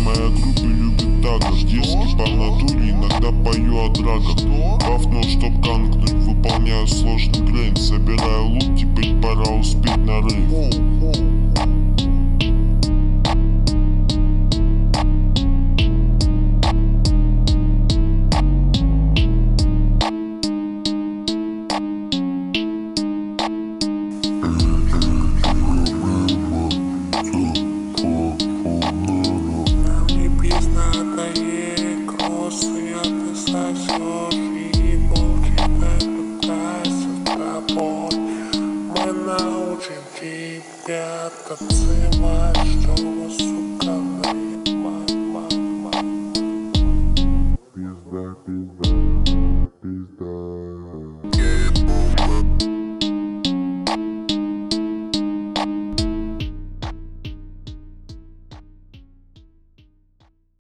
моя группа любит так. Дерзкий по натуре, иногда пою о драках. Бафнул, чтоб канкнуть, выполняю сложный грейн. Собираю лут, теперь пора успеть на рейв. Мы научим тебя танцевать.